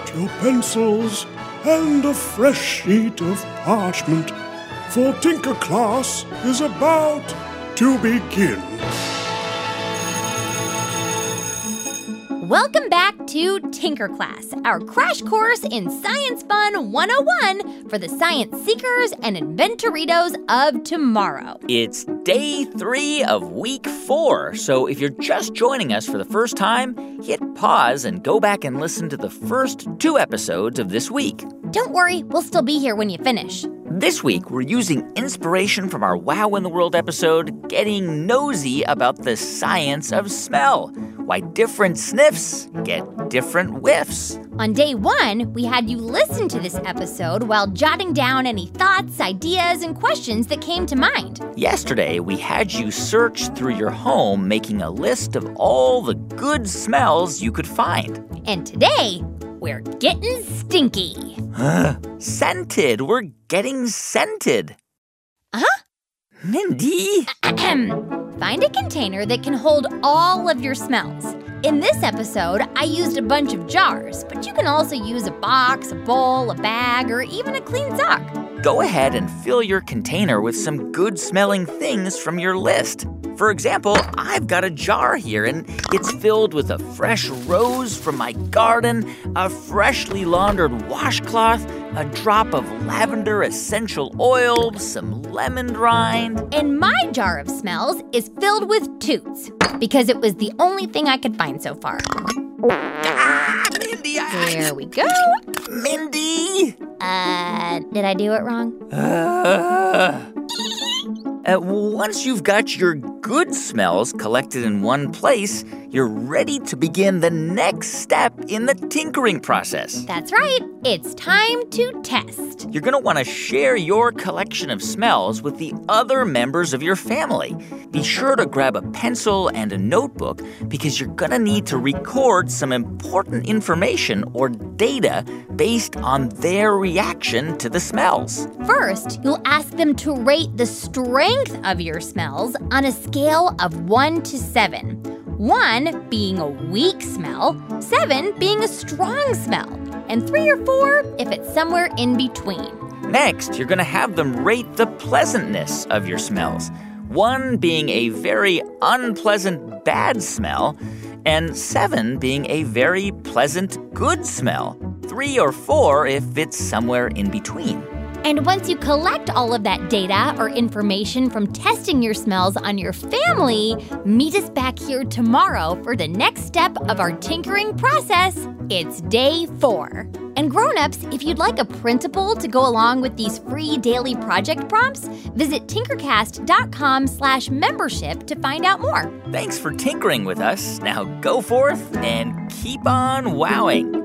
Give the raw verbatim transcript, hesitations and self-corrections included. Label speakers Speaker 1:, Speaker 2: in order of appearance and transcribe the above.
Speaker 1: out your pencils and a fresh sheet of parchment, for Tinker Class is about to begin.
Speaker 2: Welcome back to Tinker Class, our crash course in Science Fun one oh one for the science seekers and inventoritos of tomorrow.
Speaker 3: It's day three of week four, so if you're just joining us for the first time, hit pause and go back and listen to the first two episodes of this week.
Speaker 2: Don't worry, we'll still be here when you finish.
Speaker 3: This week, we're using inspiration from our Wow in the World episode, getting nosy about the science of smell. Why different sniffs get different whiffs.
Speaker 2: On day one, we had you listen to this episode while jotting down any thoughts, ideas, and questions that came to mind.
Speaker 3: Yesterday, we had you search through your home, making a list of all the good smells you could find.
Speaker 2: And today, we're getting stinky.
Speaker 3: Scented. We're getting scented.
Speaker 2: Uh-huh.
Speaker 3: Mindy.
Speaker 2: Find a container that can hold all of your smells. In this episode, I used a bunch of jars, but you can also use a box, a bowl, a bag, or even a clean sock.
Speaker 3: Go ahead and fill your container with some good-smelling things from your list. For example, I've got a jar here, and it's filled with a fresh rose from my garden, a freshly laundered washcloth, a drop of lavender essential oil, some lemon rind.
Speaker 2: And my jar of smells is filled with toots, because it was the only thing I could find so far.
Speaker 3: Ah, Mindy, I...
Speaker 2: There we go.
Speaker 3: Mindy!
Speaker 2: Uh, did I do it wrong?
Speaker 3: Uh, uh, once you've got your good smells collected in one place, you're ready to begin the next step in the tinkering process.
Speaker 2: That's right. It's time to test.
Speaker 3: You're going to want to share your collection of smells with the other members of your family. Be sure to grab a pencil and a notebook because you're going to need to record some important information or data based on their reaction to the smells.
Speaker 2: First, you'll ask them to rate the strength of your smells on a scale of one to seven. One being a weak smell, seven being a strong smell, and three or four if it's somewhere in between.
Speaker 3: Next, you're going to have them rate the pleasantness of your smells. One being a very unpleasant bad smell, and seven being a very pleasant good smell. Three or four if it's somewhere in between.
Speaker 2: And once you collect all of that data or information from testing your smells on your family, meet us back here tomorrow for the next step of our tinkering process. It's day four. And grown-ups, if you'd like a printable to go along with these free daily project prompts, visit tinkercast.com slash membership to find out more.
Speaker 3: Thanks for tinkering with us. Now go forth and keep on wowing.